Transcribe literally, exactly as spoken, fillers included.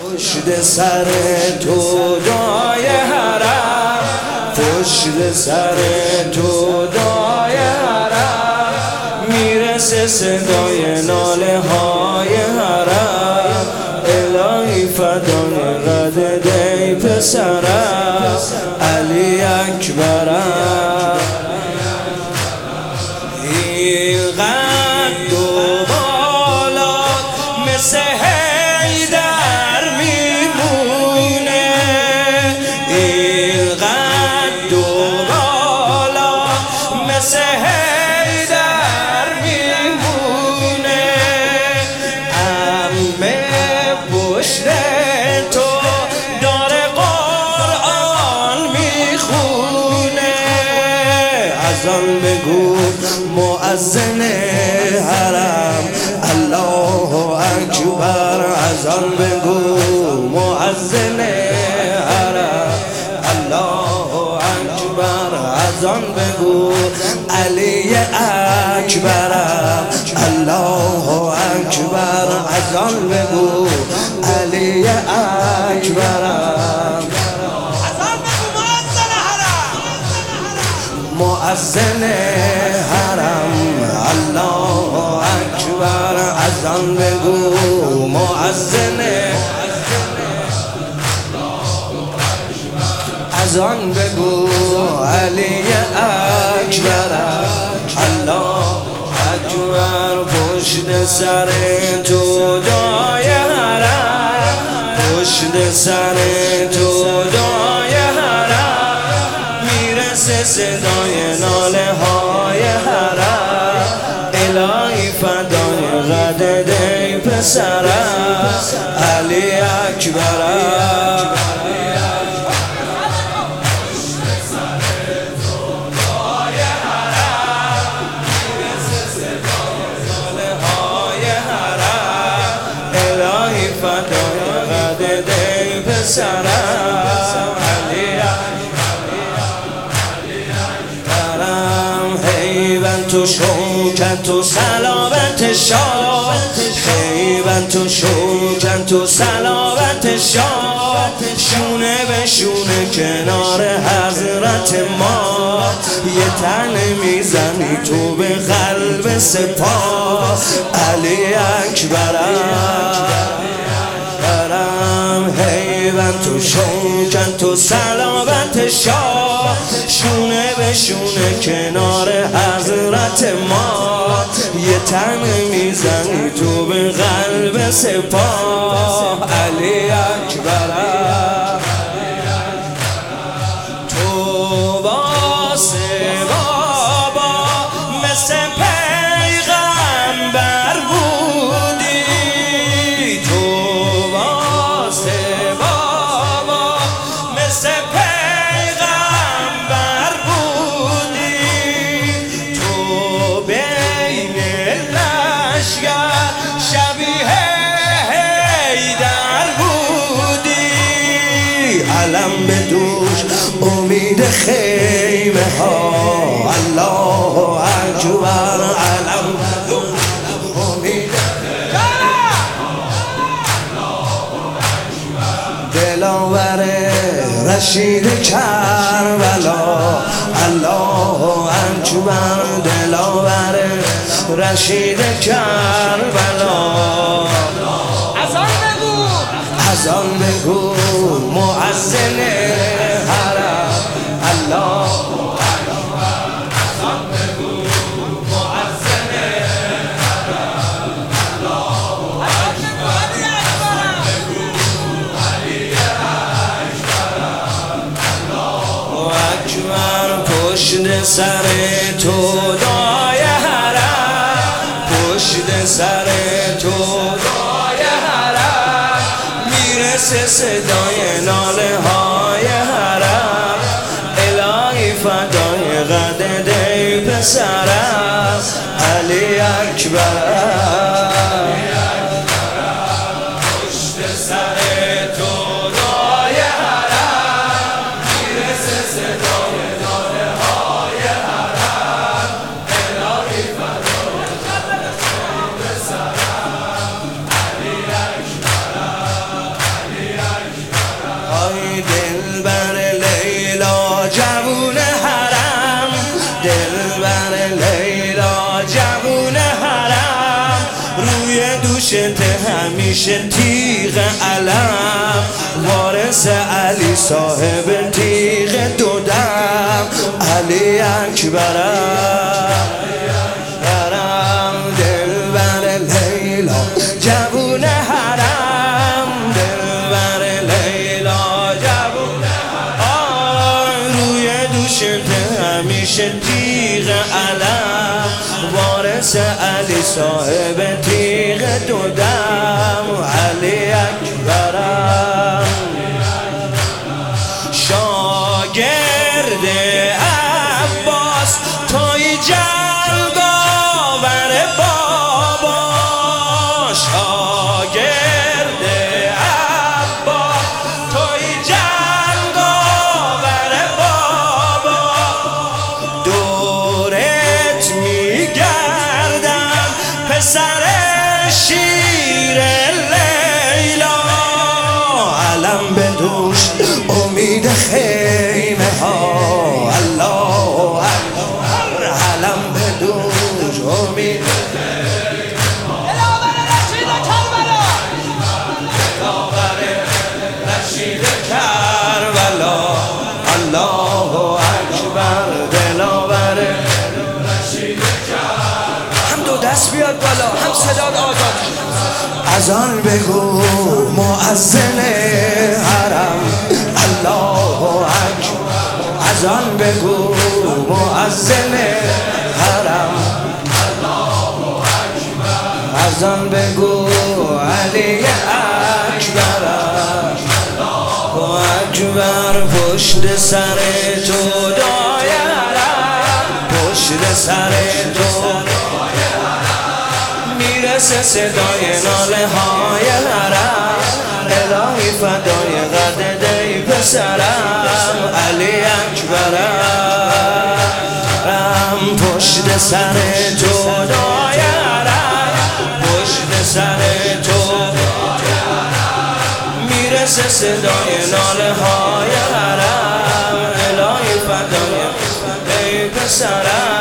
پشت سر تو دعای حرم، پشت سر تو دعای حرم، میرسه صدای ناله های حرم. الهی فدای قد دی پسرم، علی اکبرم. این قد و بالا مثل حیدر میمونه، این قد و بالا مثل حیدر میمونه. عمه پشت تو داره قرآن میخونه، اذان بگو مؤذن حرم، الله اکبر. اذان بگو مؤذن حرم، الله اکبر. اذان بگو علی اکبرم، الله اکبر. اذان بگو علی اکبرم. مؤذن حرم، الله اکبر. اذان بگو مؤذن، اذان بگو علی اکبر، الله اکبر. پشت سر تو دعای حرم، پشت سر تو دعای حرم، میرسه صدای ناله های حرم. الهی فدای قد دی پسرم، علی اکبرم. الهی فدای قد دی پسرم، علی اکبرم. حیبت و شوکت و صلابت شاه، حیبت و شوکت و صلابت شاه، شونه به شونه کنار حضرت ما. یه تن میزنی تو به قلب سپاه، علی اکبرم. حیبت و شوکت و صلابت شاه، شونه به شونه کنار حضرت ما. یه تن میزنی تو به قلب سپاه، علی اکبرم. تو واسه بابا مثل پیغمبر بودی، تو واسه بابا مثل پیغمبر بودی. تو بین لشگر شبیه حیدر بودی، علم به دوش امید خیمه ها، الله اکبر. علم امید دلاور رشید کربلا، الله اکبر. دلاور رشید کربلا. اذان بگو، اذان بگو مؤذن حرم، الله اکبر. اذان بگو مؤذن حرم، الله اکبر. اذان بگو علی اکبرم، الله اکبر. پشت سر تو دعای حرم، پشت سر تو دعای حرم، میرسه صدای ناله های حرم. الهی فدای قد دی پسرم، علی اکبرم. پشت سر تو دعای حرم، میرسه صدای ناله های حرم. الهی فدای قد دی پسرم، علی اکبرم، علی همیشه تیغ علم، وارث علی صاحب تیغ دو دم، علی اکبرم برم دلبر لیلا جوون حرم، دلبر لیلا جوون حرم، روی دوشت همیشه تیغ علم، وارث علی صاحب تیغ دو دم، علی اکبرم شاگرد عباس توی جلد آور بابا، شاگرد عباس توی جلد آور بابا، دورت میگردم پسر شیر لیلا، علم به دوش امید خیمه ها، الله اکبر، علم به دوش امید دلاور رشید کربلا، دلاور رشید کربلا، الله اکبر، دلاور رشید کربلا. هم دو دست بیاد بالا، هم صداد آزاد. اذان بگو مؤذن حرم، الله اکبر، اذان بگو مؤذن حرم، الله اکبر، اذان بگو علی اکبر، الله اکبر، پشت سر تو دایرم، پشت سر تو میرسه صدای ناله های حرم، الهی فدای قد دی پسرم، علی اکبرم، پشت سر تو دایرم، پشت سر تو میرسه صدای ناله های حرم، الهی فدای دی پسرم.